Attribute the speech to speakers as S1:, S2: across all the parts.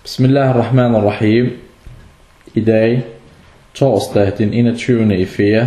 S1: Bismillahirrahmanirrahim. I dag, torsdag den 21. i 4.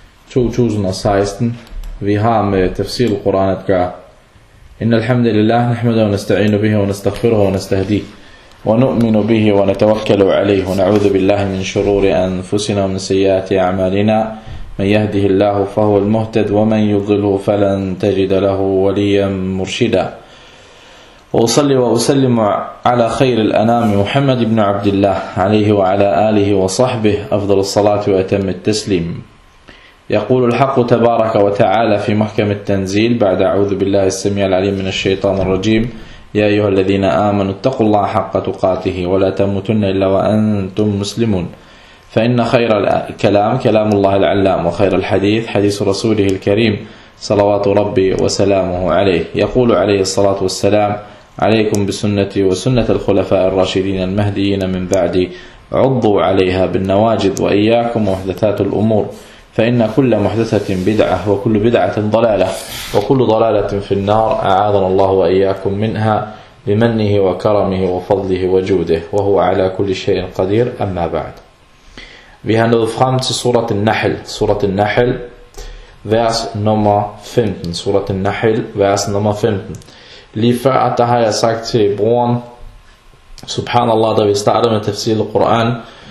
S1: 2016. Vi har med tafsir al-Quran at gøre. Inna alhamdulillah, nahmadu wa nasta'inu bihi wa nastaghfiruhu wa nastahdi. Wa nu'minu bihi wa natawakkalu alayhi wa na'udhu billahi min shururi anfusina wa min sayyiati a'malina. Man yahdihillahu fahuwa al-muhtad wa man yudlilhu falan tajida lahu waliyan murshida. وأصلي وأسلم على خير الأنام محمد بن عبد الله عليه وعلى آله وصحبه أفضل الصلاة وأتم التسليم. يقول الحق تبارك وتعالى في محكم التنزيل بعد أعوذ بالله السميع العليم من الشيطان الرجيم. يا أيها الذين آمنوا اتقوا الله حق تقاته ولا تموتن إلا وأنتم مسلمون. فإن خير الكلام كلام الله العلام وخير الحديث حديث رسوله الكريم صلوات ربي وسلامه عليه. يقول عليه الصلاة والسلام: عليكم بسنتي وسنة الخلفاء الراشدين المهديين من بعدي عضوا عليها بالنواجذ وإياكم ومحدثات الأمور فإن كل محدثة بدعة وكل بدعة ضلالة وكل ضلالة في النار أعاذنا الله وإياكم منها بمنه وكرمه وفضله وجوده وهو على كل شيء قدير. أما بعد. Vi har nået frem til Surat al-Nahl. Surat al-Nahl, vers nummer 15. Surat al-Nahl, vers nummer 15. Lige før, der har jeg sagt til broren, subhanallah, da vi startede med tafsir al-Quran,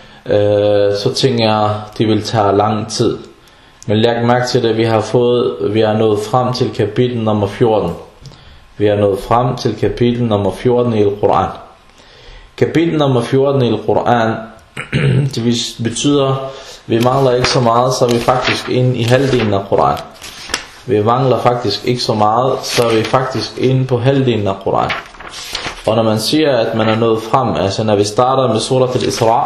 S1: så tænker jeg, det vil tage lang tid. Men læg mærke til det, vi har nået frem til kapitel nummer 14. Vi har nået frem til kapitel nummer 14 i al-Quran. Kapitel nummer 14 i al-Quran, det betyder, vi mangler ikke så meget, så er vi faktisk inde i halvdelen af Quran. Vi mangler faktisk ikke så meget, så er vi faktisk inde på halvdelen af Quran. Og når man siger, at man er nået frem, altså når vi starter med Surat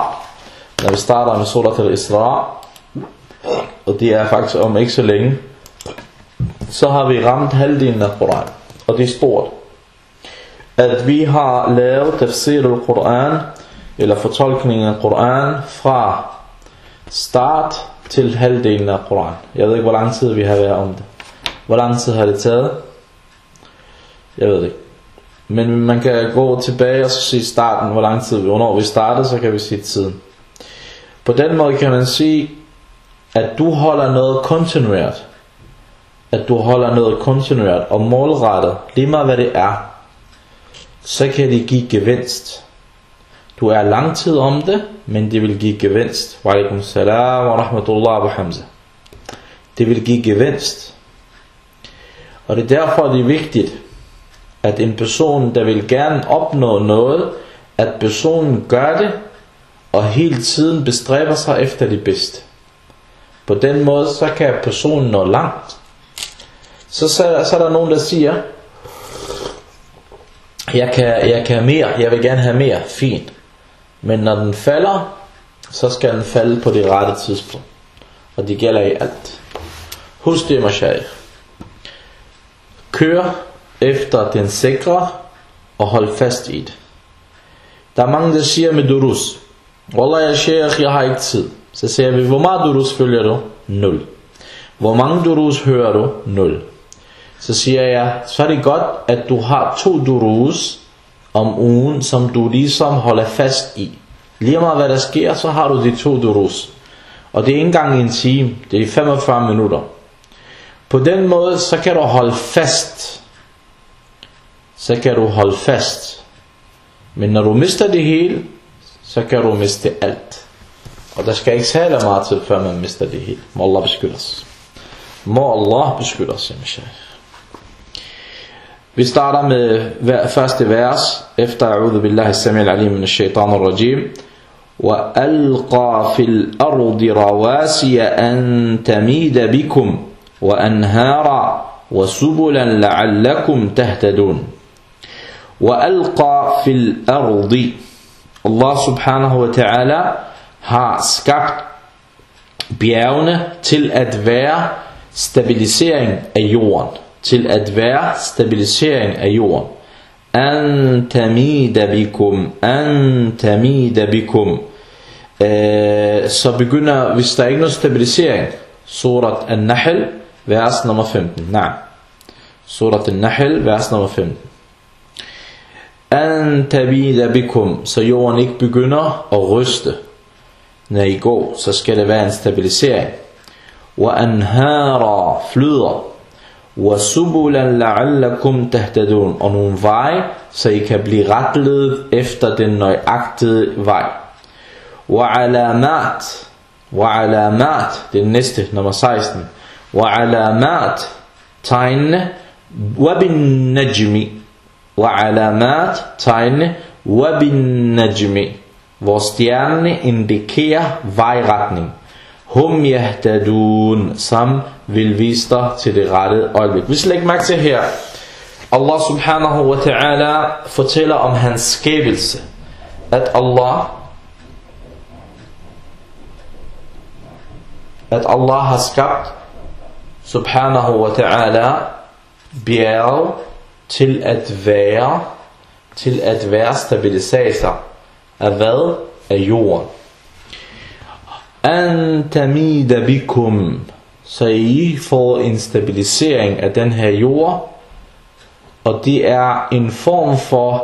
S1: al-Isra, og det er faktisk om ikke så længe, så har vi ramt halvdelen af Quran. Og det er stort. At vi har lavet tafsir al-Quran, eller fortolkningen af Quran, fra start til halvdelen af Quran. Jeg ved ikke, hvor lang tid vi har været om det. Hvor lang tid har det taget? Jeg ved det ikke. Men man kan gå tilbage og så sige starten, hvor lang tid, hvornår vi startede, så kan vi sige tiden. På den måde kan man sige, at du holder noget kontinuert. At du holder noget kontinuert og målrettet, lige meget hvad det er, så kan det give gevinst. Du er lang tid om det, men det vil give gevinst. Wa alaikum salam wa rahmatullah wa hamza. Det vil give gevinst. Og det er derfor, det er vigtigt, at en person, der vil gerne opnå noget, at personen gør det, og hele tiden bestræber sig efter det bedste. På den måde, så kan personen nå langt. Så er der nogen, der siger, jeg kan mere, jeg vil gerne have mere, fint. Men når den falder, så skal den falde på det rette tidspunkt. Og det gælder i alt. Husk det, mashaykh. Kør efter den sikre og hold fast i det. Der er mange, der siger med durus: Wallah ya sheikh, jeg har ikke tid. Så siger vi: hvor meget durus følger du? 0. Hvor mange durus hører du? 0. Så siger jeg: så er det godt, at du har 2 durus om ugen, som du ligesom holder fast i. Lige meget hvad der sker, så har du de 2 durus. Og det er ikke engang en time, det er 45 minutter. På den måde, så kan du holde fast. Men når du mister det hele, så kan du miste alt. Og der skal ikke særlig meget til, før man mister det hele. Må Allah beskytte os. Vi starter med første vers, efter A'udhu billahi as-sami' al-alim min ash-shaytan ar-rajim. وَأَلْقَى فِي الْأَرْضِ رَوَاسِيَ أَن تَمِيدَ بِكُمْ وأنهارا وسبلا لعلكم تهتدون. وألقى في الأرض. Allah subhanahu wa ta'ala har skabt bjergene til at være stabilisering af jorden. An tamida bikum. Så begynder, hvis der ikke er noget stabilisering, Surat al-Nahl, vers nummer 15. Surat al-Nahl, vers nummer 15. an tabida bikum, så jorden ikke begynder at ryste. Når I går, så skal det være en stabilisering. Wa anhara, flyder. Wa subulan la'allakum tahtadun, og nogle veje, så I kan blive retledet efter den nøjagtige vej. Wa alamat, det næste, nummer 16. Wa alamat, tegnene. Wa bin najmi, wa alamat, tegnene. Wa bin najmi, hvor stjernene indikerer vejretning. Hum yahtadun, som vil vise dig til det rette øjeblik. Vi skal lægge mærke til her, Allah subhanahu wa ta'ala fortæller om hans skabelse, at Allah har skabt subhanahu wa ta'ala bjerg til at være stabilisator af hvad? Af jorden. An tamida bikum, så I får en stabilisering af den her jord, og det er en form for,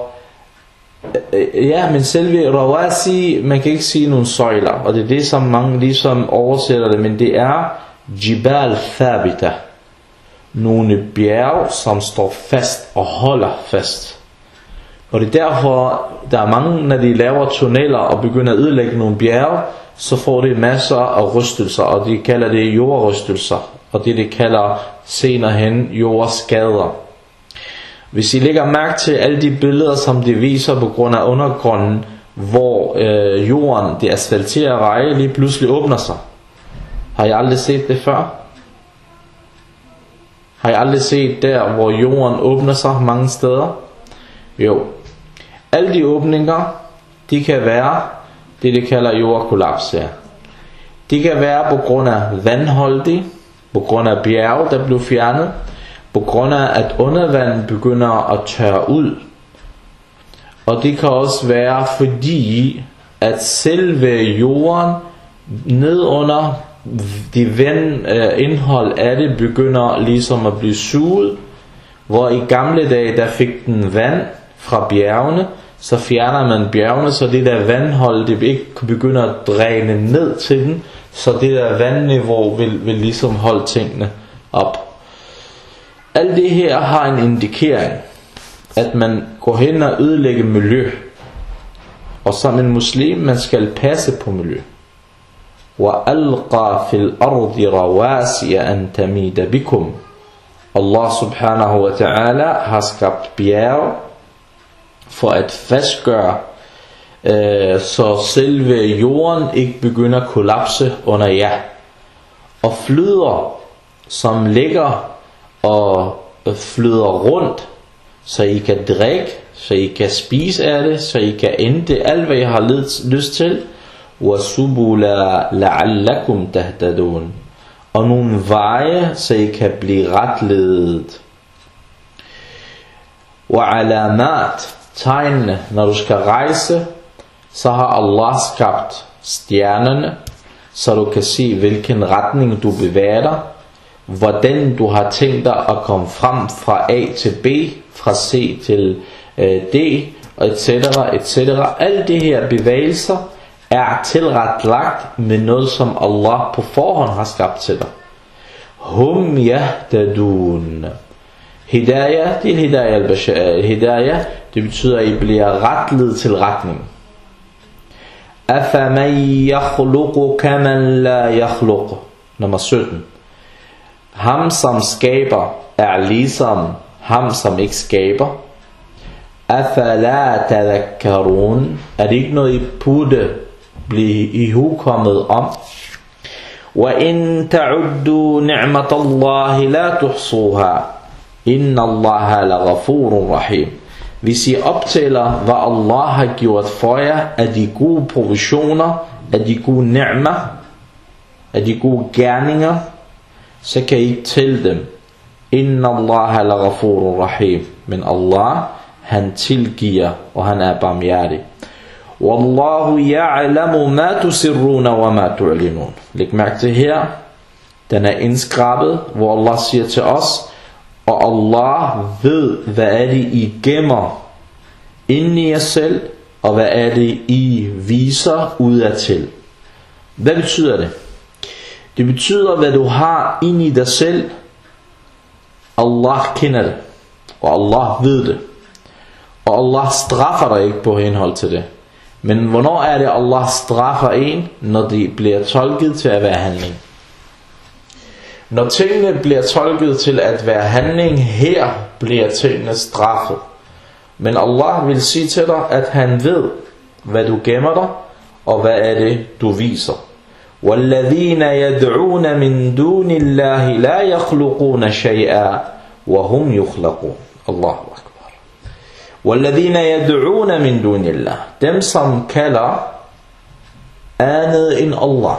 S1: men selve rawasi, man kan ikke sige nogle søjler, og det er det som mange ligesom oversætter det, men det er jibal thabita, nogle bjerg som står fast og holder fast. Og det er derfor der er mange, når de laver tunneler og begynder at ødelægge nogle bjerge, så får det masser af rystelser, og de kalder det jordrystelser, og det de kalder senere hen jordskader. Hvis I lægger mærke til alle de billeder, som de viser på grund af undergrunden, hvor jorden, det asfalterede veje, lige pludselig åbner sig. Har I aldrig set det før? Har I aldrig set der, hvor jorden åbner sig mange steder? Jo. Alle de åbninger, de kan være det de kalder jordkollaps her. De kan være på grund af vandholdig, på grund af bjerge der blev fjernet, på grund af at undervandet begynder at tørre ud. Og det kan også være fordi at selve jorden nedunder det vandindhold af det begynder ligesom at blive suget, hvor i gamle dage der fik den vand fra bjergene, så fjerner man bjergene, så det der vandhold det ikke begynder at dræne ned til den, så det der vandniveau vil ligesom holde tingene op. Alt det her har en indikering, at man går hen og ødelægger miljø, og som en muslim man skal passe på miljø. وَأَلْقَى فِي الْأَرْضِ رَوَاسِيَ أَن تَمِيدَ بِكُمْ. Allah subhanahu wa ta'ala har skabt bjerg for at fastgøre, så selve jorden ikke begynder at kollapse under jer. Og flyder, som ligger og flyder rundt, så I kan drikke, så I kan spise af det, så I kan ende alt hvad I har lyst til. وَسُبُلَا لَعَلَّكُمْ تَهْتَدُونَ, og nogle veje, så I kan blive retledet. وَعَلَامَات, tegnene, når du skal rejse, så har Allah skabt stjernerne, så du kan se hvilken retning du bevæger dig, hvordan du har tænkt dig at komme frem fra A til B, fra C til D, og etc. etc. Alle de her bevægelser er tilretlagt med noget som Allah på forhånd har skabt til dig. Hum yahtadun. Hidayah, det er hidayah al-bashar. Hidayah, det betyder at I bliver retledet til retning. Afaman yakhluqu kaman la yakhluq. Nummer 17. Ham som skaber er ligesom ham som ikke skaber. Afala tadhakkarun. Er det ikke noget I burde blive ihukommet om? وَإِن تَعُدُّوا نِعْمَةَ اللَّهِ لَا تُحْصُوهَا إِنَّ اللَّهَ لَغَفُورٌ رَحِيمٌ. Hvis I optæller hvad Allah har gjort for jer af de gode provisioner, af de gode ni'ma, af de gode gerninger, så kan I ikke tælle dem. Inna Allah laghafurur rahim. Men Allah, han tilgiver, og han er barmhjertig. Wallahu ya'lamu ma tusirruna wa ma tu'linun. Læg mærke til her, den er indskrabet, hvor Allah siger til os, og Allah ved, hvad er det I gemmer inde i jer selv, og hvad er det, I viser udadtil. Hvad betyder det? Det betyder, hvad du har inde i dig selv. Allah kender det, og Allah ved det. Og Allah straffer dig ikke på henhold til det. Men hvornår er det, Allah straffer en? Når det bliver tolket til at være handling. Når tingene bliver tolket til at være handling, her bliver tingene straffet. Men Allah vil sige til dig, at han ved, hvad du gemmer dig, og hvad er det, du viser. وَالَّذِينَ يَدْعُونَ مِن دُونِ اللَّهِ لَا يَخْلُقُونَ شَيْئًا وَهُمْ يُخْلَقُونَ. Allahu Akbar. وَالَّذِينَ يَدْعُونَ مِن دُونِ اللَّهِ. Dem som kalder andet end Allah.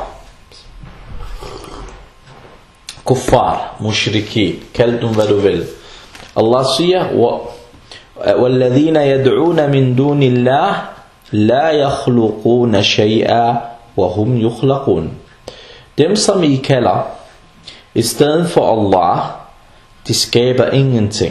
S1: Kuffar, mushriki, kald dem hvad du vil. Allah siger, وَالَّذِينَ يَدْعُونَ مِن دُونِ اللَّهِ لَا يَخْلُقُونَ شَيْئًا وَهُمْ يُخْلَقُونَ. Dem som I kalder i stedet for Allah, de skaber ingenting.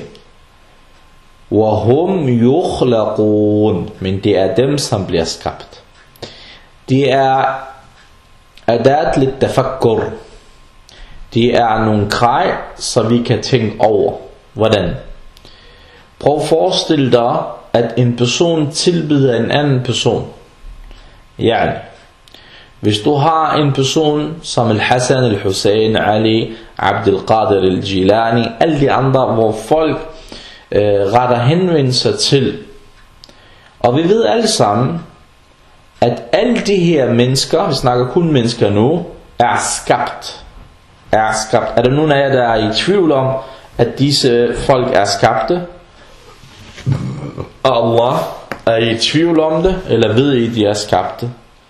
S1: وَهُمْ يُخْلَقُونَ. Men det er dem som bliver skabt. Det er adat lidt tafakkur. Det er nogle grej, så vi kan tænke over. Hvordan? Prøv at forestille dig, at en person tilbeder en anden person. Ja. Hvis du har en person som Al-Hassan, Al-Hussein, Ali, Abdul Qadir, Al-Jilani, alle de andre, hvor folk retter henvendelse til. Og vi ved alle sammen, at alle de her mennesker, vi snakker kun mennesker nu, er skabt. Er der nogen af jer, der er i tvivl om, at disse folk er skabte? Allah, er I i tvivl om det, eller ved I, de er skabte?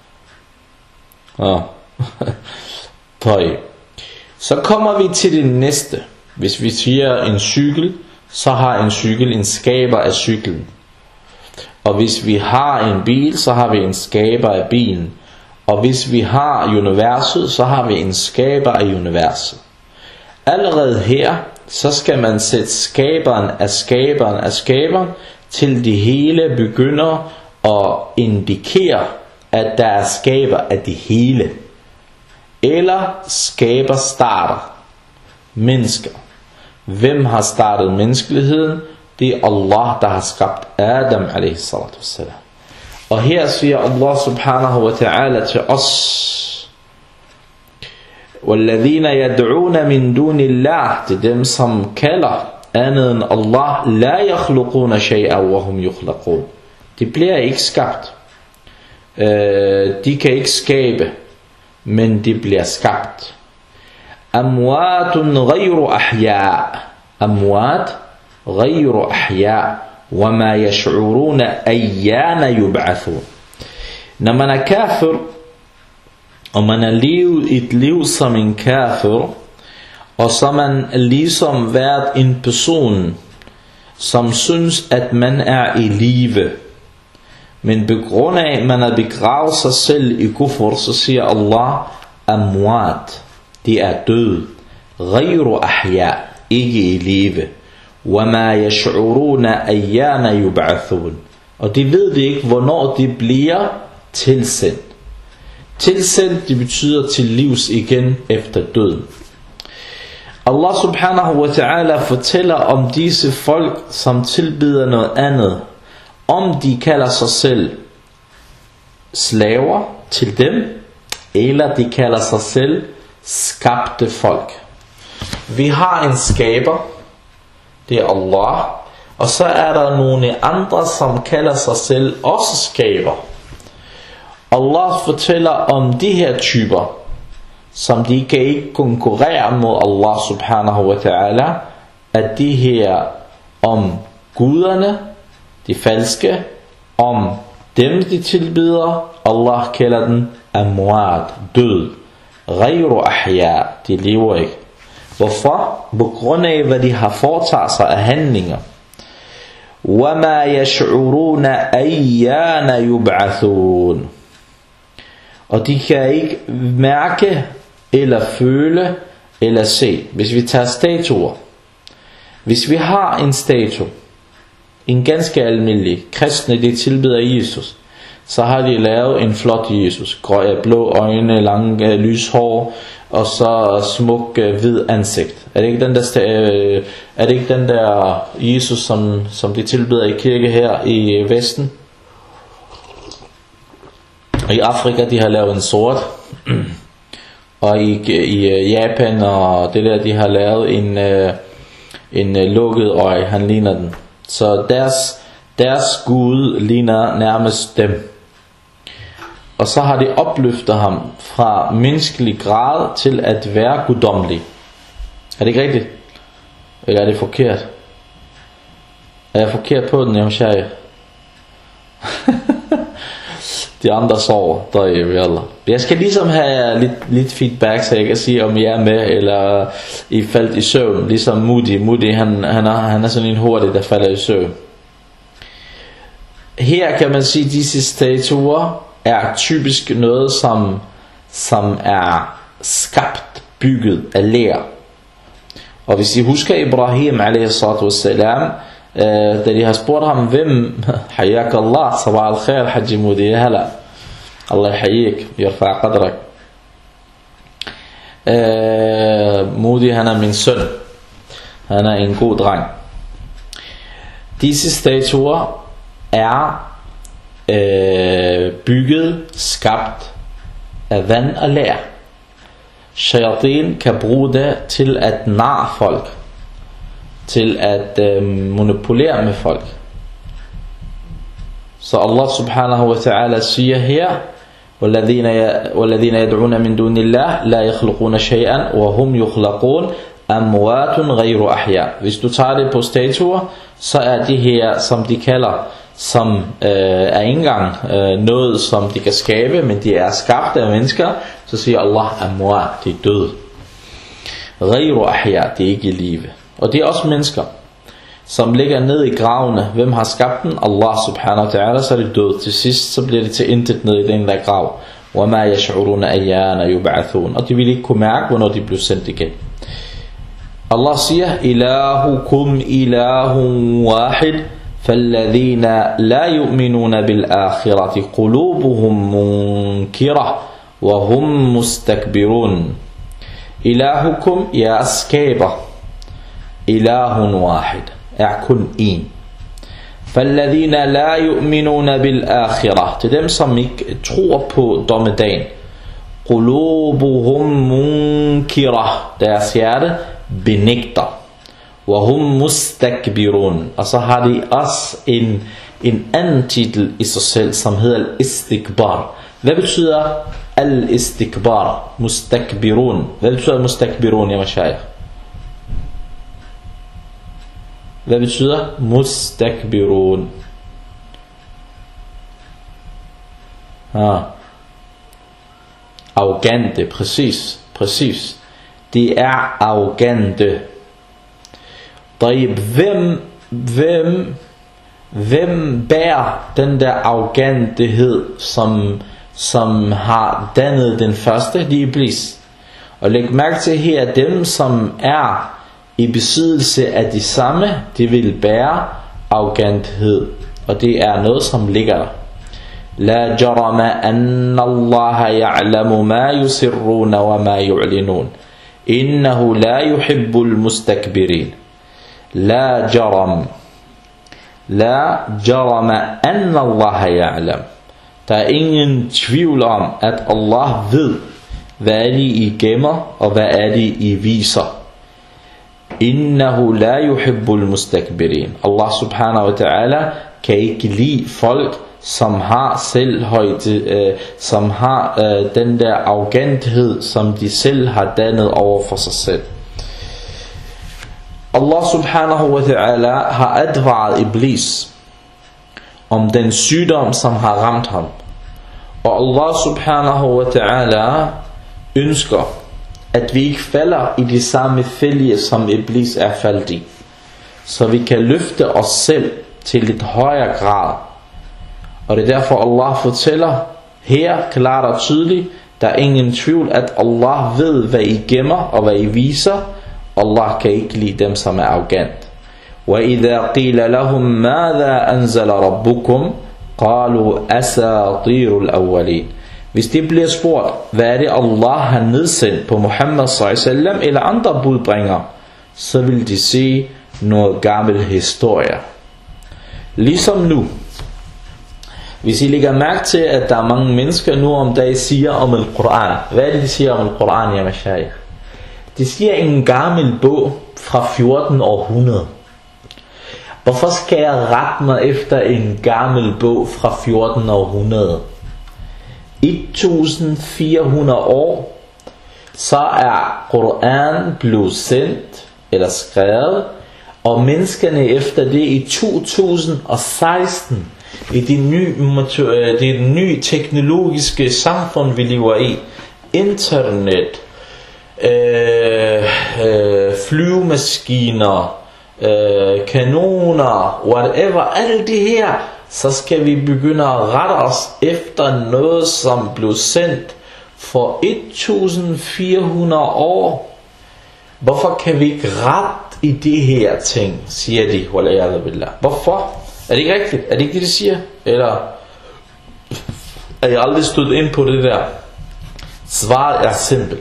S1: Så kommer vi til det næste. Hvis vi siger en cykel, så har en cykel en skaber af cyklen. Og hvis vi har en bil, så har vi en skaber af bilen. Og hvis vi har universet, så har vi en skaber af universet. Allerede her, så skal man sætte skaberen af skaberen, til det hele begynder at indikere, at der er skaber af det hele. Eller skaber starter mennesker. Hvem har startet menneskeligheden? Det er Allah, der har skabt Adam a.s. Og her siger Allah subhanahu wa ta'ala til os: وَالَّذِينَ يَدْعُونَ مِن دُونِ اللَّهِ. Det er dem som kalder andet end Allah. لَا يَخْلُقُونَ شَيْئًا وَهُمْ يُخْلَقُونَ. De bliver ikke skabt. De kan ikke skabe, men de bliver skabt. أَمْوَاتٌ غَيْرُ أَحْيَاء. أَمْوَات غَيْرُ أَحْيَاء وَمَا يَشْعُرُونَ أَيَّانَ يُبْعَثُونَ. Når man er kafir, og man er levet et liv som en kafir, og så man ligesom været en person, som synes, at man er i live, men på grund af, at man har begravet sig selv i kufr, så siger Allah, amwat, de er døde, ghayru ahya, ikke i live, wama yash'uruna ayyana yub'athun, og de ved det ikke, hvornår de bliver tilsendt. Tilsendt, det betyder til livs igen efter døden. Allah subhanahu wa ta'ala fortæller om disse folk, som tilbeder noget andet. Om de kalder sig selv slaver til dem, eller de kalder sig selv skabte folk. Vi har en skaber, det er Allah, og så er der nogle andre, som kalder sig selv også skaber. Allah fortæller om de her typer, som de kan ikke konkurrere mod Allah subhanahu wa ta'ala, at de her om guderne, de falske, om dem de tilbeder, Allah kalder den amwat, død, ghayru ahya, de lever ikke. Hvorfor? På grund af hvad de har foretaget sig af handlinger. وَمَا يَشْعُرُونَ أَيَّانَ يُبْعَثُونَ. Og de kan ikke mærke, eller føle, eller se. Hvis vi tager statuer. Hvis vi har en statue, en ganske almindelig kristne, de tilbeder Jesus, så har de lavet en flot Jesus, blå øjne, lange lyshår, og så smuk hvid ansigt. Er det ikke den der Jesus, som de tilbeder i kirke her i Vesten? I Afrika, de har lavet en sort, og i Japan og det der, de har lavet en lukket øje, han ligner den. Så deres Gud ligner nærmest dem. Og så har de opløftet ham fra menneskelig grad til at være guddommelig. Er det ikke rigtigt? Eller er det forkert? Er jeg forkert på den, Jamshai? De andre sover, der er vi alle. Jeg skal ligesom have lidt feedback, så jeg kan sige, om jeg er med, eller I faldt i søvn, ligesom Moody, han er sådan en hurtig, der falder i søvn. Her kan man sige, at disse statuer er typisk noget, som er skabt, bygget af ler. Og hvis I husker Ibrahim a.s., da de har spurgt ham, hvem, hayyak Allah, sabah al-khair, Haji Moody, hala, Allah yahayik, yarfa' qadrak. Moody, han er min søn, han er en god dreng. Disse statuer er bygget, skabt af vand og ler. Shayatin kan bruge det til at narre folk, til at manipulere med folk. Så Allah subhanahu wa ta'ala siger her, وَالَّذِينَ يَدْعُونَ مِن دُونِ اللَّهِ لَا يَخْلُقُونَ شَيْئًا وَهُمْ يُخْلَقُونَ أَمْوَاتٌ غَيْرُ أَحْيَاء. Hvis du tager det på statuer, så er de her, som de kalder, som er ikke engang noget, som de kan skabe, men de er skabt af mennesker, så siger Allah, amwat, de er døde. Ghayru ahya, de er ikke i live. Og det er også mennesker, som ligger ned i gravene. Hvem har skabt den? Allah subhanahu wa ta'ala, så er de døde. Til sidst, så bliver det til intet ned i den der grav. وَمَا يَشْعُرُونَ أَيَّانَ يُبْعَثُونَ. Og de vil ikke kunne mærke, hvornår de blev sendt igen. Allah siger, إِلَهُكُمْ إِلَهٌ وَاحِدٌ فَالَّذِينَ لَا يُؤْمِنُونَ بِالْآخِرَةِ قُلُوبُهُمْ مُنْكِرَةٌ وَهُمْ مُسْتَكْبِرُونَ. إِلَهُكُمْ, jeres skaber, إِلَهٌ وَاحِدٌ, er kun én. فَالَّذِينَ لَا يُؤْمِنُونَ بِالْآخِرَةِ, til dem som ikke tror på dommedagen. قُلُوبُهُمْ مُنْكِرَةٌ, deres hjerte benægter. وَهُمْ مُسْتَكْبِرُونَ, og så har de også en anden titel i sig selv, som hedder al-istikbar. Hvad betyder al-istikbar? Mustakbirun. Hvad betyder mustakbirun, ya mashayikh? Hvad betyder mustakbirun? Arrogante, præcis. De er arrogante. Hvem bærer den der arrogantehed, som har dannet den første? Det er Iblis. Og læg mærke til her, dem som er i besiddelse af de samme, de vil bære arroganthed. Og det er noget, som ligger der. La jarama anna Allah ya'lamu ma yusirruna wa ma yu'linun. Innahu la yuhibbul mustakbirin. La jarama anna Allah ya'lam. Der er ingen tvivl om, at Allah ved, hvad er det I gemmer, og hvad er det I viser. Innahu la yuhibbul mustakbirin. Allah subhanahu wa ta'ala kan ikke lide folk, som har selvhøjde, som har den der arroganthed, som de selv har dannet over for sig selv. Allah subhanahu wa ta'ala har advaret Iblis om den sygdom, som har ramt ham. Og Allah subhanahu wa ta'ala ønsker, at vi ikke falder i de samme fælde, som Iblis er faldet i. Så vi kan løfte os selv til lidt højere grad. Og det er derfor Allah fortæller her klart og tydeligt, der er ingen tvivl, at Allah ved, hvad I gemmer og hvad I viser. Allah kan ikke lide dem, som er arrogant. وَإِذَا قِيلَ لَهُمْ مَاذَا أَنزَلَ رَبُّكُمْ قَالُوا أَسَاطِيرُ الْأَوَّلِينَ. Hvis de bliver spurgt, hvad er det Allah har nedsendt på Muhammad sallallahu eller andre budbringere, så vil de sige noget gammel historie. Ligesom nu, hvis I lægger mærke til, at der er mange mennesker nu om dagen siger om Al-Quran. Hvad er det, de siger om Al-Quran, ja mashayikh? De siger en gammel bog fra 14 århundrede. Hvorfor skal jeg rette mig efter en gammel bog fra 14 århundrede? 1400 år, så er Quran blevet sendt eller skrevet, og menneskerne efter det i 2016, i det nye teknologiske samfund, vi lever i, internet, flyvemaskiner, kanoner, whatever, alt det her, så skal vi begynde at rette os efter noget, som blev sendt for 1400 år. Hvorfor kan vi ikke rette i det her ting, siger de, wala'iyadu billah. Hvorfor? Er det ikke rigtigt? Er det ikke det, de siger? Eller er jeg aldrig stødt ind på det der? Svaret er simpelt.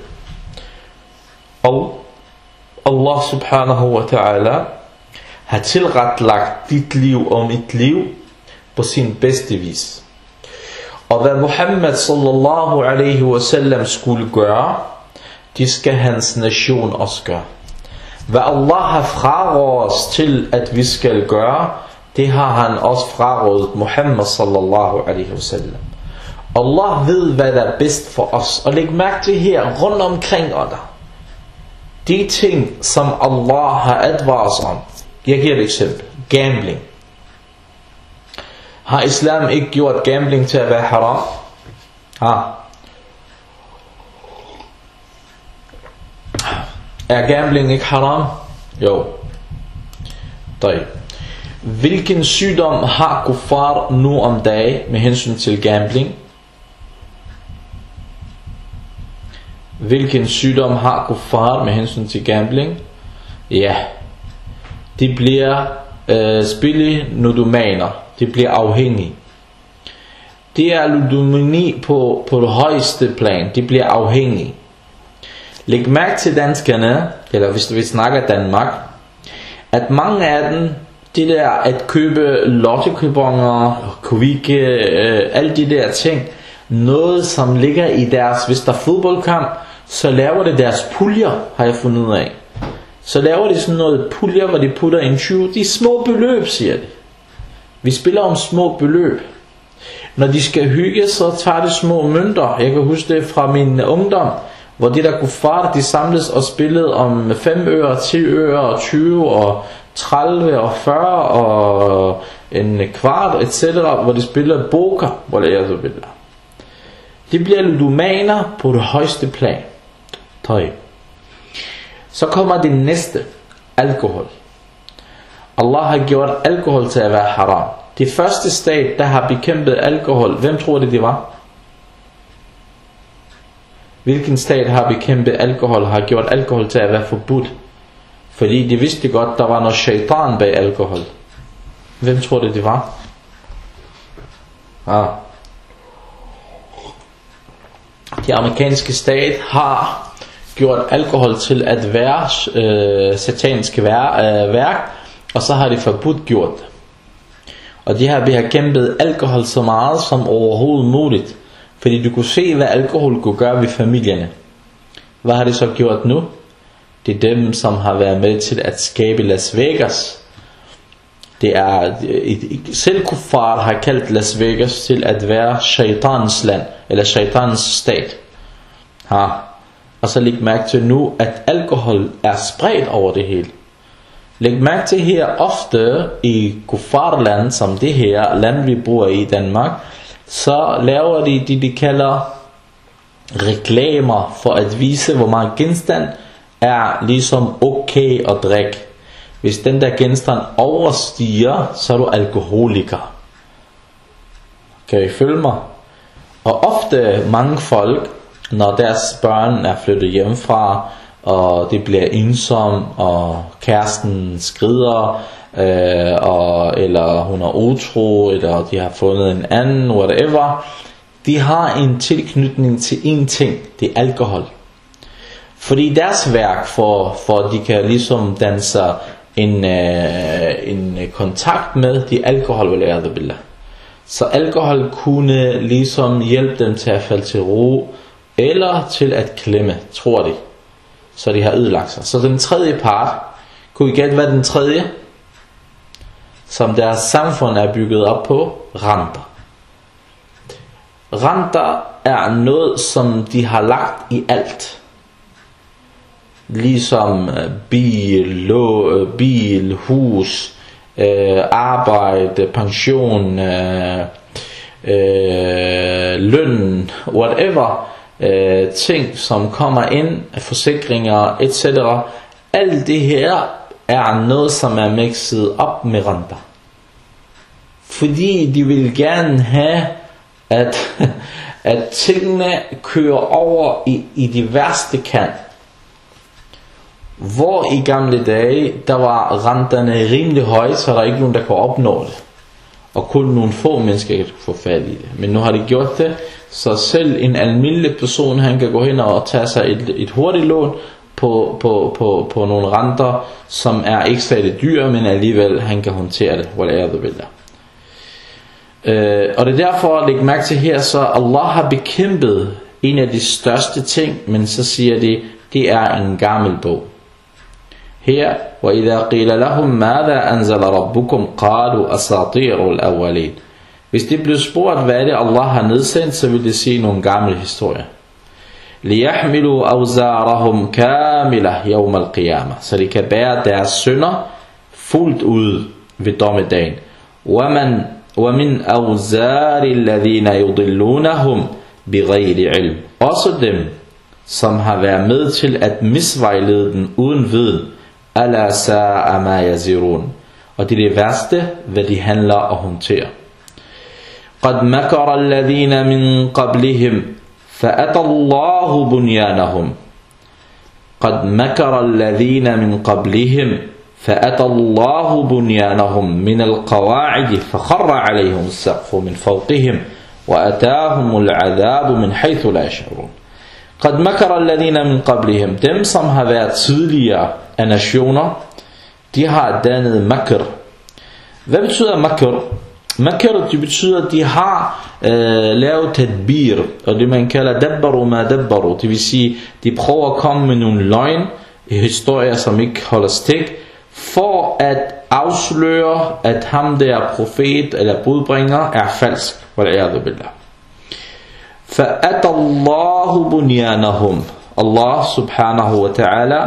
S1: Og Allah subhanahu wa ta'ala har tilretlagt dit liv og mit liv på sin bedste vis. Og hvad Muhammad sallallahu alaihi wasallam skulle gøre, det skal hans nation også gøre. Hvad Allah har frarådet os til, at vi skal gøre, det har han også frarådet Muhammad sallallahu alaihi wasallam. Allah ved, hvad der er bedst for os. Og læg mærke til her, rundt omkring dig. De ting, som Allah har advaret os om. Jeg giver et eksempel. Gambling. Har islam ikke gjort gambling til at være haram? Er gambling ikke haram? Jo. Hvilken sygdom har kuffar nu om dagen med hensyn til gambling? Hvilken sygdom har kuffar med hensyn til gambling? Ja. De bliver spilleludomaner. De bliver afhængige. Det er ludomani på det højeste plan. De bliver afhængige. Læg mærke til danskerne, eller hvis vi snakker Danmark, at mange af dem, det der at købe lottokuponer, kvikke, alle de der ting, noget som ligger i deres, hvis der er fodboldkamp, så laver det deres puljer, har jeg fundet ud af. Så laver de sådan noget puljer, hvor de putter en 20, de små beløb, siger de. Vi spiller om små beløb. Når de skal hygge, så tager de små mønter. Jeg kan huske det fra min ungdom, hvor de der kuffar, de samles og spillede om 5 øre, 10 øre, og 20 og 30 og 40 og en kvart, etc., hvor de spiller poker, hvor det er så bilder. De bliver ludomaner på det højeste plan. Så kommer det næste. Alkohol. Allah har gjort alkohol til at være haram. Det første stat, der har bekæmpet alkohol, hvem tror det var? Hvilken stat har bekæmpet alkohol, har gjort alkohol til at være forbudt? Fordi de vidste godt, der var noget shaitan bag alkohol. Hvem tror det var? De amerikanske stat har gjort alkohol til at være satanisk værk, og så har de forbudt gjort det. Og de har kæmpet alkohol så meget som overhovedet muligt, fordi du kunne se, hvad alkohol kunne gøre ved familierne. Hvad har de så gjort nu? Det er dem, som har været med til at skabe Las Vegas. Det er selv kuffar har kaldt Las Vegas til at være shaitans land, eller shaitans stat. Og så læg mærke til nu, at alkohol er spredt over det hele. Læg mærke til her, ofte i kuffarland, som det her land vi bor i Danmark, så laver de kalder reklamer for at vise, hvor meget genstand er ligesom okay at drikke. Hvis den der genstand overstiger, så er du alkoholiker. Kan I følge mig? Og ofte mange folk, når deres børn er flyttet hjemmefra, og det bliver ensom, og kæresten skrider, eller hun er utro, eller de har fundet en anden, whatever. De har en tilknytning til en ting, det er alkohol. Fordi deres værk, for de kan ligesom danse en kontakt med, det er alkohol, wal-iyadhu billah. Så alkohol kunne ligesom hjælpe dem til at falde til ro, eller til at klemme, tror de. Så de har ødelagt sig. Så den tredje part, kunne I gætte hvad den tredje? Som deres samfund er bygget op på, renter. Renter er noget, som de har lagt i alt. Ligesom bil, hus, arbejde, pension, løn, whatever, ting som kommer ind, forsikringer, etc. Alt det her er noget, som er mixet op med renter. Fordi de vil gerne have, at tingene kører over i de værste kant. Hvor i gamle dage, der var renterne rimelig høje, så der er ikke nogen, der kunne opnå det. Og kun nogle få mennesker kan få fat i det. Men nu har de gjort det, så selv en almindelig person, han kan gå hen og tage sig et hurtigt lån på nogle renter, som er ikke særlig dyre, men alligevel han kan håndtere det. Wal-iyadhu billah. Og det er derfor at lægge mærke til her, så Allah har bekæmpet en af de største ting, men så siger de, det er en gammel bog. Her, وَإِذَا قِيلَ لَهُمْ مَاذَا أَنزَلَ رَبُّكُمْ قَالُوا أَسَاطِيرُ الْأَوَّلِينَ. Hvis det blev spurgt, hvad det Allah har nedsendt, så vil det sige nogle gamle historier. لِيَحْمِلُوا أَوْزَارَهُمْ كَامِلَةً يَوْمَ الْقِيَامَةِ. Så de kan bære deres synder fuldt ud ved dommedagen. وَمِنْ أَوْزَارِ الَّذِينَ يُضِلُّونَهُمْ بِغَيْرِ عِلْمٍ. Også dem, som har været med til at misvejlede den uden viden. Ala sa'a ma yazirun. Og det er det værste, hvad de handler og håndterer. قد مكر الذين من قبلهم فأتى الله بنيانهم. قد مكر الذين من قبلهم فأتى الله بنيانهم من القواعد فخر عليهم السقف من فوقهم وأتاهم العذاب من حيث لا يشعرون. قد مكر الذين من قبلهم. Dem som har været tidligere af nationer, de har dannet makr. Hvad betyder makr? Makr, det betyder, at de har lavet tadbir, og det man kalder dabbaru ma dabbaru. Det vil sige, de prøver at komme med nogle løgn, historier som ikke holder stik, for at afsløre, at ham der profet eller budbringer er falsk. Wal-iyadhu billah. فَأَتَى اللَّهُ بُنْيَانَهُمْ. Allah subhanahu wa ta'ala,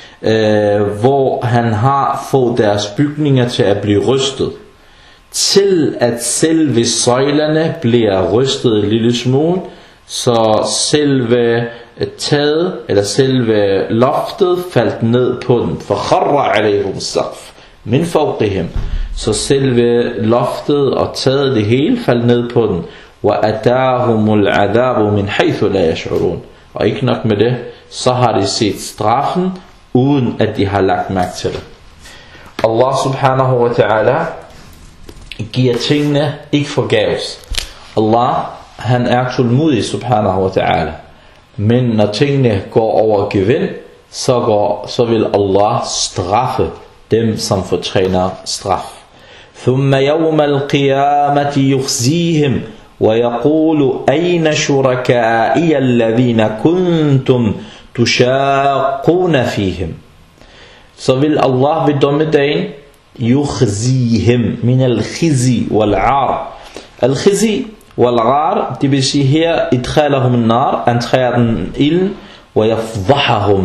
S1: hvor han har fået deres bygninger til at blive rystet, til at selve søjlerne bliver rystet en lille smule, så selve taget eller selve loftet faldt ned på den. فَخَرَّ عَلَيْهُمْ السَّقْفِ مِنْ فَوْقِهِمْ. Så selve loftet og taget, det hele faldt ned på den. وَأَتَاهُمُ الْعَذَابُ مِنْ حَيْثُ لَا يَشْعُرُونَ. Og ikke nok med det, så har de set straffen, uden at de har lagt mærke til det. Allah subhanahu wa ta'ala giver tingene ikke forgæves. Allah, han er tålmodig subhanahu wa ta'ala. Men når tingene går over gevind, så vil Allah straffe dem, som fortræner straf. ثُمَّ يَوْمَ الْقِيَامَةِ يُخْزِيهِمْ وَيَقُولُ أَيْنَ شُرَكَائِيَ الَّذِينَ كُنْتُمْ تُشَاقُونَ فِيهِمْ. Så vil Allah ved dommedagen يُخْزِيهِمْ min al-khizi wal-'ar. Al-khizi wal-'ar, det vil sige her, idkhalahum an-nar, antrærer den ilden, وَيَفْضَحَهُمْ,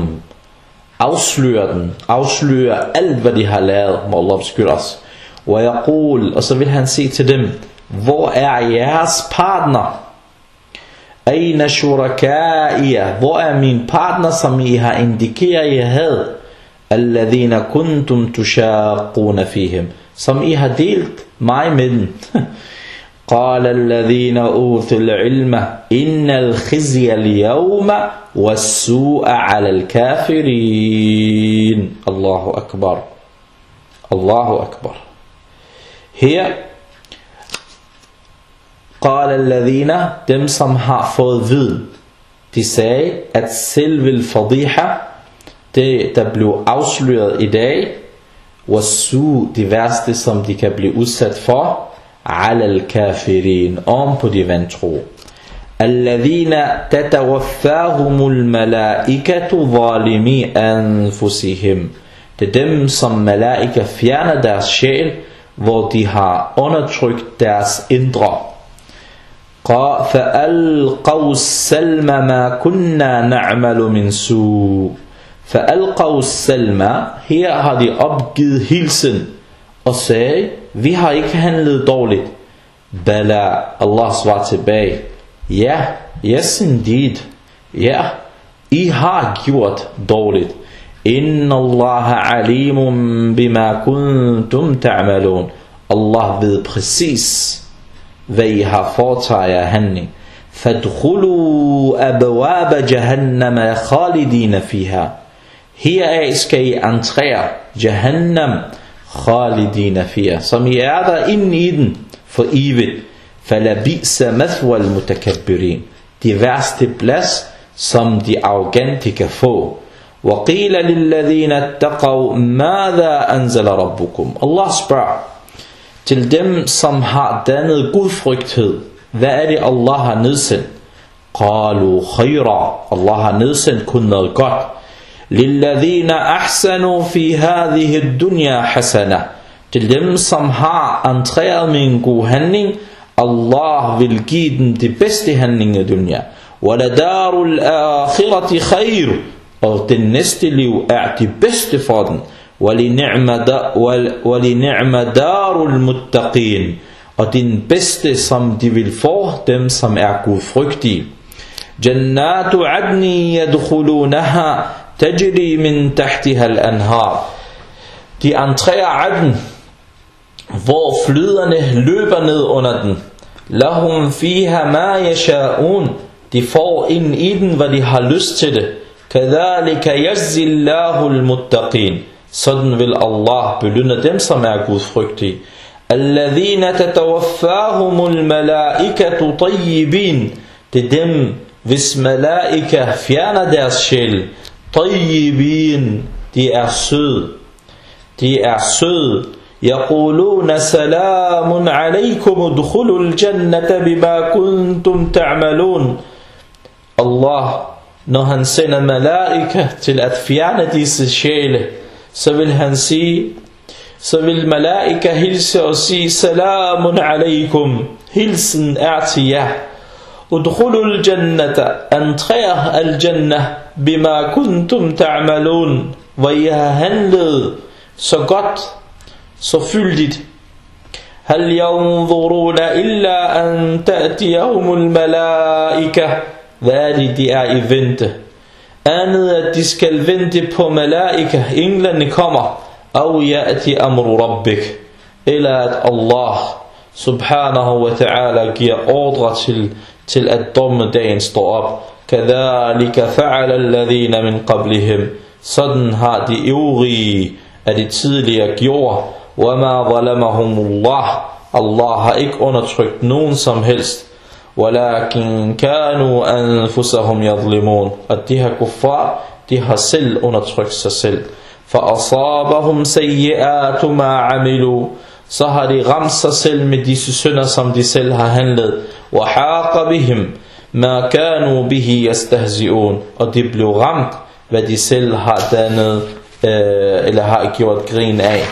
S1: afslører alt hvad de har lavet, må Allah beskytte os. وَيَقُول, og så vil han sige til dem, hvor er jeres partner? Aina shurakaiya, hvor er min partner, som I har indikeret I havde? Alladhina kuntum tushaquna fihim, som I har delt mig med dem. قال الذين أوتوا العلم إن الخزي اليوم والسوء على الكافرين. الله أكبر. Allahu Akbar. Her قال الذين, dem som har fået viden, de sagde, at selve fadiha, det der blev afsløret i dag, wasu, det værste som de kan blive udsat for, ala al-kafirin, om på de vantro. Alladhina tatawaffahumul malaikatu zalimi anfusihim, det er dem som malaika fjerner deres sjæl, hvor de har undertrykt deres indre. فألقوا السلم ما كنا نعمل من سوء. فألقوا السلم, her har de opgivet hilsen og sagde, vi har ikke handlet dårligt. Bala, Allah svarer tilbage, ja, yes indeed, ja, I har gjort dårligt. Inna Allah alimun bima kuntum ta'malun. Allah ved præcis hvad I har foretaget af handling. Fadkhulu abwab jahannam khalidina fiha. Heraf skal I entrere Jahannam khalidina fiha, som I er der inde i den for evigt. Falabisa mathwa almutakabbirin, de værste plads som de arrogante kan få. وقيل للذين اتقوا ماذا أنزل ربكم. Allah spørger til dem som har dannet gudfrygthed, hvad er det Allah har nedsendt? Qalu khayra, Allah har nedsendt kun noget godt. Lilladhina ahsanu fi hadhihi ad-dunya hasana, til dem som har entreret med en god handling, Allah vil give dem det bedste handling i dunya. Waladarul akhirati khayr, og det næste liv er det bedste for den. وَلِنِعْمَ دَارُ الْمُتَّقِينَ, og den bedste som de vil få, dem som er gudfrygtige. جَنَّاتُ عَدْنِ يَدْخُلُونَهَا تَجْرِي مِنْ تَحْتِهَا الْأَنْهَارِ, de entrerer Adn, hvor flyderne løber ned under den. لَهُمْ فِيهَا مَا يَشَاءُونَ, de får ind i den hvad de har lyst til det. كَذَلِكَ يَجْزِي اللَّهُ الْمُتَّقِينَ, sådan vil Allah belønne dem som er gudfrygtige. Alladhina tatawaffahumul malaikatu tayyibin, det er dem hvis malaika fjerner deres sjæl. Tayyibin, de er søde, de er søde. Yaquluna salamun alaykum udkhulul jannata bima kuntum ta'malun. Allah, når han sender malaika til at fjerne disse sjæle, så vil han sige, så vil malaika hilse og sige, salamun alaikum, hilsen er til jer. Udkhulul jannata, entrer al-jannah, bima kuntum ta'malun, hvor I har handlet så godt, så fyldigt. Hal yanzuruna illa an ta'tiyahumul malaika, hvad er det de er i vente? Andet at de skal vente på malaika, englene kommer, au ya'ti amru rabbik, eller at Allah subhanahu wa ta'ala giver ordre til at dommedagen står op. Kadhalika fa'ala alladhina min qablihim, sådan har de øvrige af de tidligere gjort. Wama zalamahumullah, Allah har ikke undertrykt nogen som helst. Walakin kanu anfusahum yadlimun, at de her kuffar, de har selv undertrykt sig selv. Fa asabahum sayyi'atu ma amilu, så har de ramt sig selv med disse synder som de selv har handlet. Wa haqa bihim ma kanu bihi yastahzi'un, og de blev ramt hvad de selv har dannet eller har gjort grin af.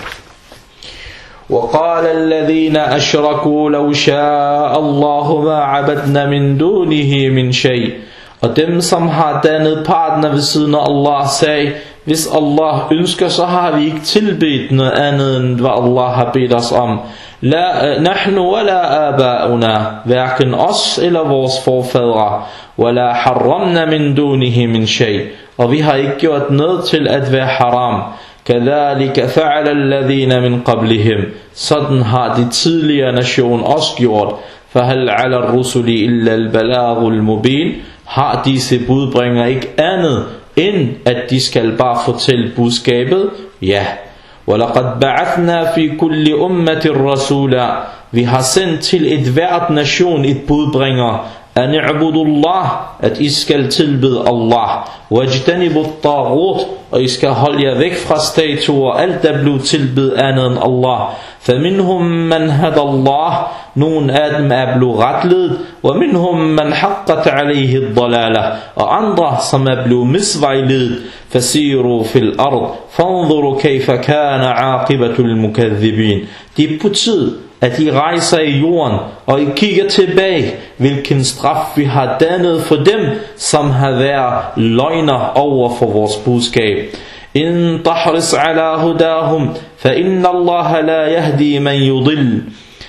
S1: وقال الذين أشركوا لو شاء الله ما عبدنا من دونه من شيء, og dem som har dannet partner ved siden af Allah sagde, hvis Allah ønsker, så har vi ikke tilbedt noget andet end hvad Allah har bedt os om. La nahnu wala abauna, hverken os eller vores forfædre. Wala harramna min dunihi min shay, og vi har ikke gjort noget til at være haram. Kadhalika fa'ala alladhina min qablihim, sådan har de tidligere nation også gjort. Fahal ala ar-rusuli illa al-balagul mubin, har disse budbringer ikke andet end at de skal bare fortælle budskabet? Ja. وَلَقَدْ بَعَثْنَا فِي كُلِّ أُمَّةٍ رَسُولًا. Vi har sendt til et hvert nation et budbringer. أَنِ اعْبُدُوا اللَّهِ, at I skal tilbede Allah. وَاجْتَنِبُوا الطَّاغُوتِ, og I skal holde jer væk fra statuer, alt der blev tilbedt andet end Allah. فَمِنْهُمْ مَنْ هَدَى اللَّهِ, nogle af dem er blevet retledet. وَمِنْهُمْ مَنْ حَقَّتْ عَلَيْهِ الضَّلَالَةِ, og andre som er blevet misvejledet. فَسِيرُوا فِي الْأَرْضِ فَانْظُرُوا كَيْفَ كَانَ عَاقِبَةُ الْمُكَذِّبِينَ. Det er på tid, at I rejser i jorden, og I kigger tilbage, hvilken straf vi har dannet for dem, som har været løgner over for vores budskab. إِن تَحْرِصْ عَلَى هُدَاهُمْ فَإِنَّ اللَّهَ لَا يَهْدِي مَنْ يُضِلُّ.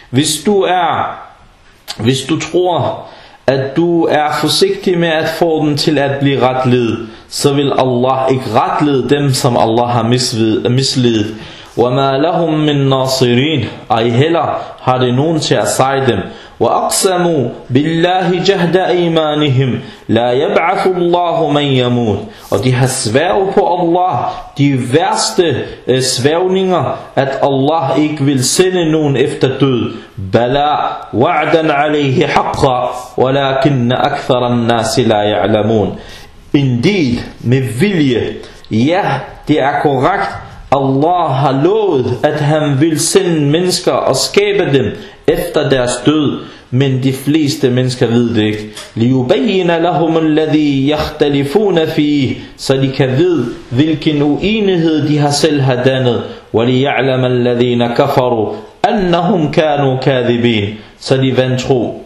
S1: Hvis du tror, at du er forsigtig med at få dem til at blive retledet, så vil Allah ikke retlede dem, som Allah har misledet. وَمَا لَهُمْ مِنْ نَاصِرِينَ, ej heller har det nogen til at sige dem. وَأَقْسَمُوا بِاللَّهِ جَهْدَ أَيْمَانِهِمْ لَا يَبْعَثُ اللَّهُ مَنْ يَمُوتُ. Og de har sværget på Allah, de værste sværgninger, at Allah ikke vil sende nogen efter død. بَلَا وَعْدًا عَلَيْهِ حَقًّا وَلَكِنَّ أَكْثَرَ النَّاسِ لَا يَعْلَمُونَ. En del med vilje, ja, det er korrekt. Allah har lovet, at han vil sende mennesker og skabe dem efter deres død, men de fleste mennesker ved det ikke. لِيُبَيِّنَ لَهُمُ الَّذِي يَخْتَلِفُونَ فِيهِ, så de kan vide, hvilken uenighed de har selv har dannet. وَلِيَعْلَمَ الَّذِينَ كَفَرُوا أَنَّهُمْ كَانُوا كَاذِبِينَ, så de vantro.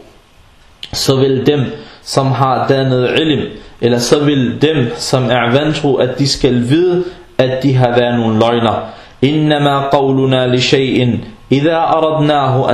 S1: Så vil dem, som har dannet ilm, eller så vil dem, som er vantro, at de skal vide, at de har været nogle løgner. إِنَّمَا قَوْلُنَا لِشَيْءٍ إِذَا أَرَدْنَاهُ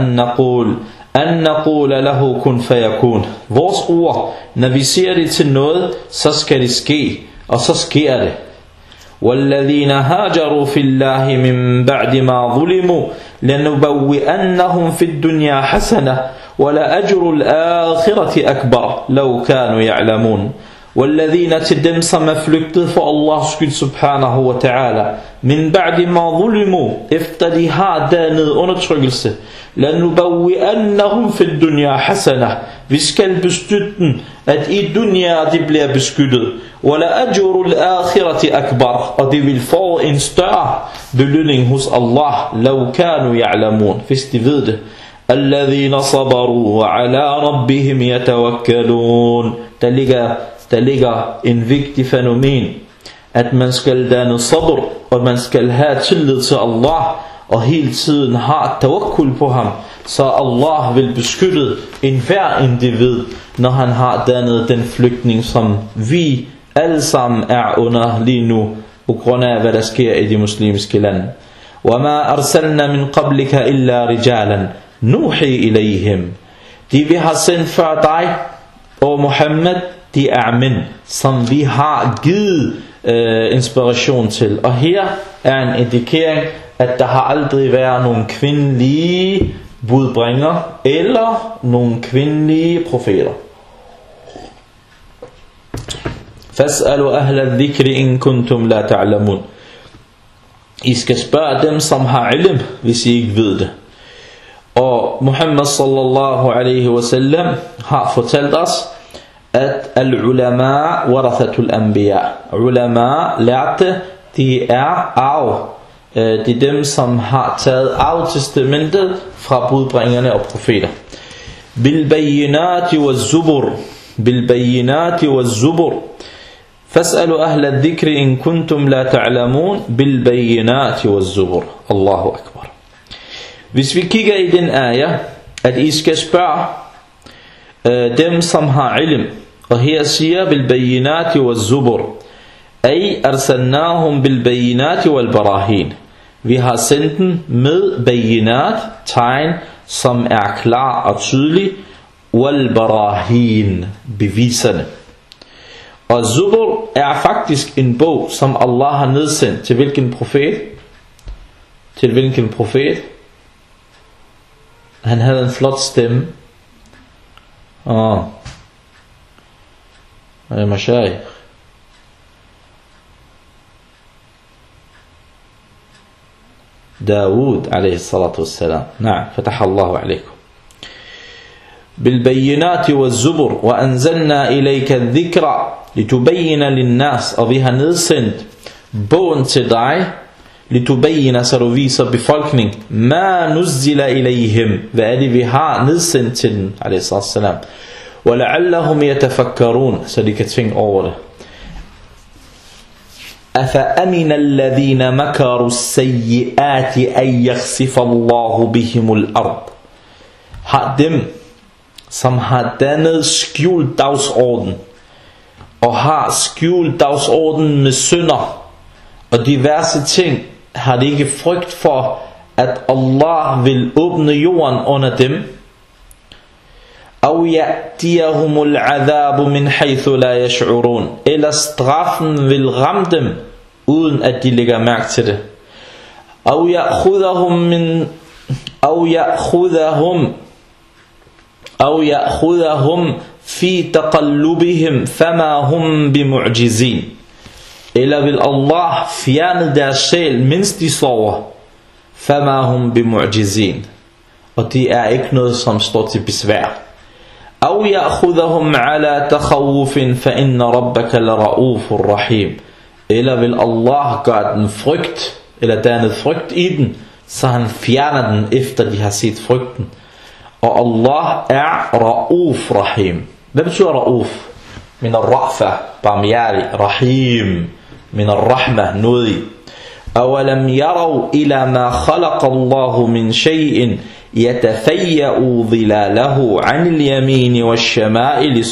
S1: أَن نَقُولَ لَهُ كُنْ فَيَكُونَ. Vores ord, når vi siger det til noget, så skal det ske, og så sker det. وَالَّذِينَ هَاجَرُوا فِي اللَّهِ مِن بَعْدِ مَا ظُلِمُوا لَنُبَوِّئَنَّهُمْ فِي الدُّنْيَا حَسَنَةً وَلَأَجْرُ الْآخِرَةِ أَكْبَرُ لَوْ كَانُوا يَعْلَمُونَ. وَالَّذِينَ, til dem som er flygtet for Allahs skyld subhanahu wa ta'ala, min ba'di ma zulimu, efter de har dannet undertrykkelse, lanubawwi'annahum fil dunya hasana, vi skal beskytte dem, at i dunya de bliver beskyttet, wala ajrul akhirati akbar, og de vil få en større belønning hos Allah, law kanu ya'lamun, hvis de ved det. Alladhina sabaru wa ala rabbihim yatawakkalun. Der ligger en vigtig fænomen, at man skal danne sabr, og man skal have tillid til Allah, og hele tiden har tawakkul på ham, så Allah vil beskytte enhver individ, når han har dannet den flygtning, som vi alle sammen er under lige nu, på grund af hvad der sker i de muslimske lande. وَمَا أَرْسَلْنَا مِنْ قَبْلِكَ إِلَّا رِجَالًا نُوحِي إِلَيْهِمْ. De vi har sendt før dig, og Muhammad, de er mænd, som vi har givet inspiration til. Og her er en indikering, at der har aldrig været nogen kvindelige budbringer, eller nogen kvindelige profeter. فَاسْأَلُوا أَهْلَ الذِّكْرِ إِن كُنْتُمْ لَا تَعْلَمُونَ. I skal spørge dem, som har ilm, hvis I ikke ved det. Og Muhammad sallallahu alaihi wasallam har fortalt os, at al-ulama warathatul anbiya. Ulama lærte, de er arv. Det er dem, som har taget arvtestamentet fra budbringerne og profeter. Bil-bayyinati waz-zubur. Bil-bayyinati waz-zubur. Fas'alu ahla al-dhikri in kuntum la ta'lamun. Bil-bayyinati waz-zubur. Allahu akbar. Hvis vi kigger i den ayah, at I skal spørge dem, som har ilm, og her siger bil-bayyinati waz-zubur, ay arsalnahum bil-bayyinati wal-barahin. Vi har sendt dem med bayinat, tegn, som er klar og tydelig, wal-barahin, beviserne. Og Zubur er faktisk en bog, som Allah har nedsendt til hvilken profet? Til hvilken profet? Han havde en flot stemme. Mashayikh. داود عليه الصلاة والسلام. نعم فتح الله عليكم. بالبينات والزبر وأنزلنا إليك الذكر لتبين للناس, og vi har nedsendt bogen til dig, litubayina, så du viser befolkning, ma nuzzila ilayhim, hvad er det vi har nedsendt til dem, alayhi salam, wa la'allahum yatafakkarun, så de kan tænke over det. أفأمن الذين مكروا السيئات أن يخسف الله بهم الأرض. Har dem, som har dannet skjult dagsorden, og har skjult dagsorden med synder og diverse ting, har de ikke frygt for, at Allah vil åbne jorden under dem? أو يأتيهم العذاب من حيث لا يشعرون, eller straffen vil ramme dem, uden at de lægger mærke til det. أو يأخذهم في تقلبهم فما هم بمعجزين, eller vil Allah fjerne deres sjæl, mens de sover, فما هم بمعجزين, og det er ikke noget, som står til besvær. أو يأخذهم على تخوف فإن ربك لرؤوف رحيم, eller vil Allah gøre den frygt, eller dannet frygt i den, så han fjerner den efter de har set frygten. Og Allah er Ra'uf Rahim. Hvad betyder Ra'uf? Min al-Ra'fa, barmhjertig. Rahim, min al-Rahma, nådig. أولم يروا إلى ما خلق الله من شيء يتفيأ ظلاله عن اليمين والشمائل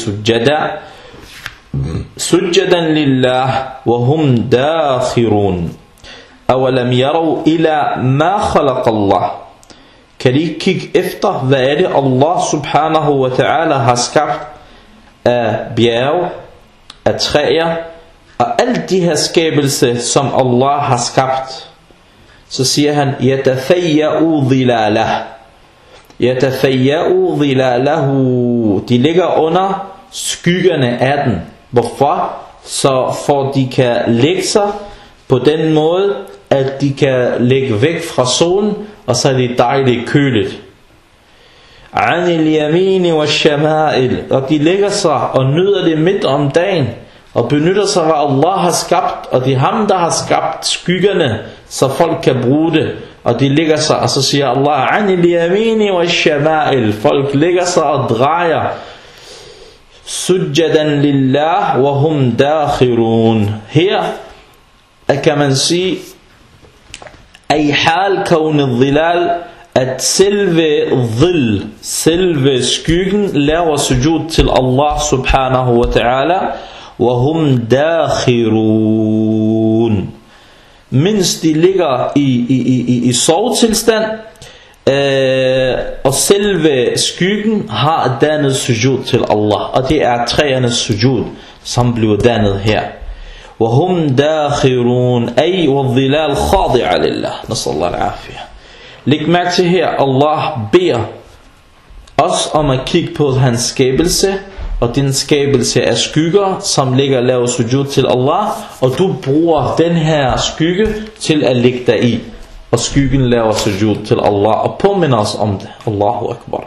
S1: سجدا لله وهم داخرون. أولم يروا إلى ما خلق الله. Kan de kigge efter, hvad er det Allah subhanahu wa ta'ala har skabt af bjerge, af træer, og alt de her skabelser, som Allah har skabt. Så siger han, yatafayya'u dhilalah. Yatafayya'u dhilalahu. De ligger under skyggerne af den. Hvorfor? Så for de kan lægge sig på den måde, at de kan lægge væk fra solen, og så er det dejligt køligt. Anil yamini wa shama'il. Og de lægger sig og nyder det midt om dagen, og benytter sig af hvad Allah har skabt, og det er ham der har skabt skyggerne, så folk kan bruge det. Og de lægger sig, og så siger Allah, Anil yamini wa shama'il. Folk lægger sig og drejer, sujjadan lillah wa hum dakhirun. Her kan man sige, ay hal kaun al-dhilal, at selve skyggen laver sujud til Allah subhanahu wa ta'ala, wa hum dakhirun, mens de ligger i sovetilstand, og selve skyggen har dannet sujud til Allah, og det er træernes sujud, som bliver dannet her. وهم داخرون أي والظلال خاضعة لله نسأل الله العافية. Læg mærke til her, Allah beder os om at kigge på hans skabelse, og den skabelse er skygger, som ligger og laver sujud til Allah, og du bruger den her skygge til at lægge dig i, og skyggen laver sujud til Allah, og påminder os om det. Allahu Akbar.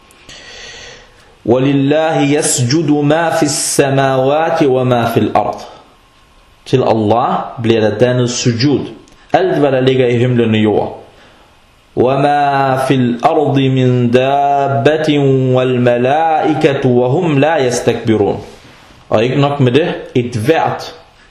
S1: وَلِلَّهِ يَسْجُدُ مَا فِي السَّمَاوَاتِ وَمَا فِي الْأَرْضِ. Til Allah bliver der dannet sujud, alt hvad der ligger i himlen og jord. وَمَا فِي الْأَرْضِ مِنْ دَابَّةٍ وَالْمَلَائِكَةُ وَهُمْ لَا يَسْتَكْبِرُونَ. Og ikke nok med det, et hvert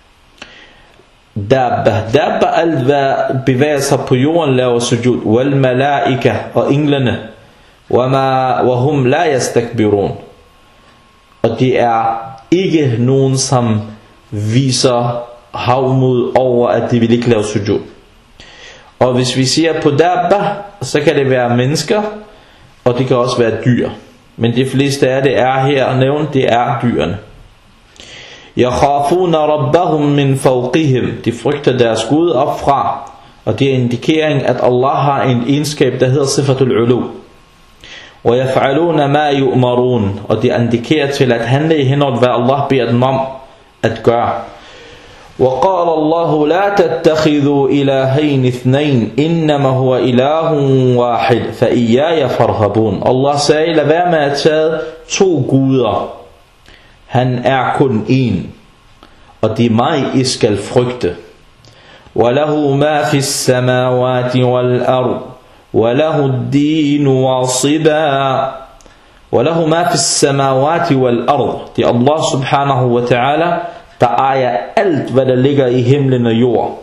S1: dabba, alt hvad bevæger sig på jorden laver sujud. وَالْمَلَائِكَةُ, og englene. وَهُمْ لَا يَسْتَكْبِرُونَ. Og det er ikke nogen, som viser havmod over, at de vil ikke lave sujud. Og hvis vi siger på dabba, så kan det være mennesker, og det kan også være dyr. Men de fleste af det er her nævnt, det er dyrene. يَخَافُونَ رَبَّهُمْ مِنْ فَوْقِهِمْ. De frygter deres Gud opfra, og det er indikering, at Allah har en egenskab, der hedder sifatul ulu. وَيَفْعَلُونَ مَا يُؤْمَرُونَ. Og det indikerer til at handle i henhold, hvad Allah beder dem om at gøre. وقال الله لا تتخذوا إلهين اثنين إنما هو إله واحد فإياي فارهبون. Allah sagde, lad være med at tage 2 guder. Han er kun én, og det er mig, I skal frygte. وَلَهُ مَا فِي السَّمَاوَاتِ وَالْأَرْضِ وَلَهُ الدِّينُ وَاصِبًا. وَلَهُ مَا فِي السَّمَاوَاتِ وَالْأَرْضِ. Det er Allah subhanahu wa ta'ala, der ejer alt, hvad der ligger i himlen og jord.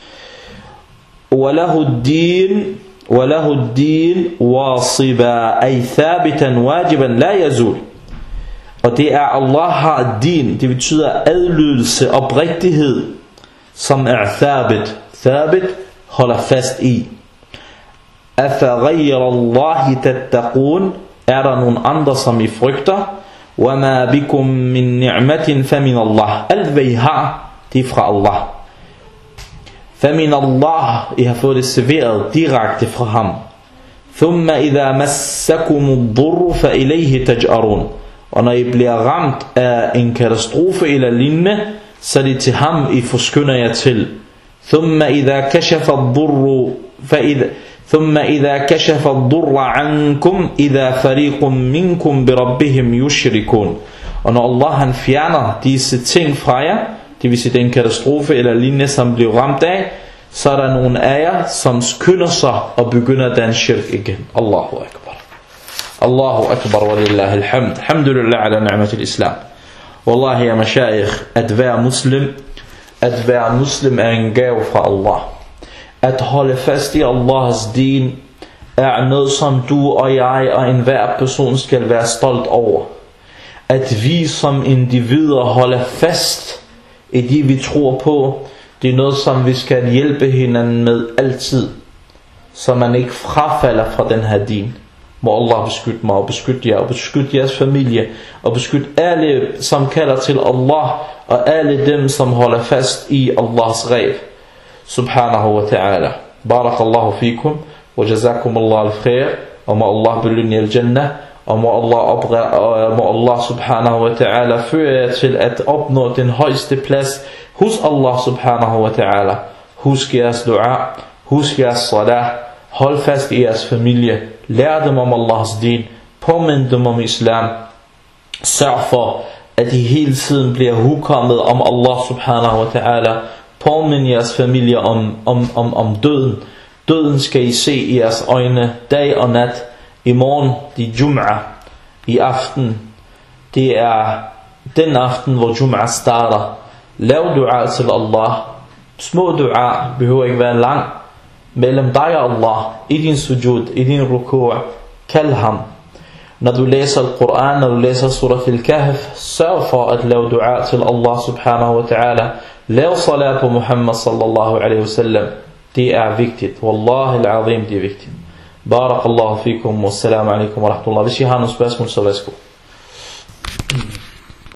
S1: وَلَهُ الدِّينُ وَاصِبًا أي ثابتا واجبا لا يزول. Og det er Allah har din, det betyder adlydelse, oprigtighed, som er thabit. Thabit holder fast i. أَفَغَيْرَ اللَّهِ تَتَّقُونَ. Er der nogen andre, som I frygter? وَمَا بِكُم مِّن نِعْمَةٍ فَمِنَ اللَّهِ. Alt hvad I har, det er fra Allah. فَمِنَ اللَّهِ. I har fået det serveret direkte fra ham. ثُمَّ إِذَا مَسَّكُمُ الضُّرُّ فَإِلَيْهِ تَجْأَرُونَ. Og når I bliver ramt af en katastrofe eller lignende, så er det til ham, I forskynder jer til. ثُمَّ إِذَا كَشَفَ الضُّرَّ عَنْكُمْ إِذَا فَرِيقٌ مِّنْكُمْ بِرَبِّهِمْ يُشْرِكُونَ. Og når Allah han fjerner disse ting fra jer, det vil sige den katastrofe eller lignende, som bliver ramt af, så er der nogle af jer, som skynder sig og begynder den shirk igen. Allahu Akbar. Allahu Akbar wa lillahi alhamd. Alhamdulillah ala ni'mat al-islam. Wallahi ya mashayikh, at være muslim er en gave fra Allah. At holde fast i Allahs din er noget, som du og jeg og enhver person skal være stolt over. At vi som individer holder fast i det, vi tror på, det er noget, som vi skal hjælpe hinanden med altid, så man ikke frafalder fra den her din. Må Allah beskytte mig og beskytte jer og beskytte jeres familie og beskytte alle, som kalder til Allah, og alle dem, som holder fast i Allahs regel. Subhanahu wa ta'ala. Barakallahu fikum wa jazakum Allah al-khair, og må Allah belønne jer al-jannah, og må Allah subhanahu wa ta'ala føre jer til at opnå den højeste plads hos Allah subhanahu wa ta'ala. Husk jeres dua, husk jeres salah, hold fast i jeres familie, lær dem om Allahs din, påmind dem om islam, sørg for at I hele tiden bliver hukommet om Allah subhanahu wa ta'ala, påmind jeres familie om døden. Døden skal I se i jeres øjne dag og nat. I morgen, det er Jum'ah. I aften, det er den aften, hvor Jum'ah starter. Lav dua til Allah. Små dua behøver ikke være lang. Mellem dig og Allah, i din sujud, i din ruku', kald ham. Når du læser Al-Quran, når du læser Surat Al-Kahf, sørg for at lave dua til Allah subhanahu wa ta'ala. Lav salat på Muhammad sallallahu alaihi wasallam. Det er vigtigt. Wallahi al-azim, det er vigtigt. Barakallahu fikum, wassalamu alaikum wa rahmatullah. Hvis I har nogle spørgsmål, så værsgo.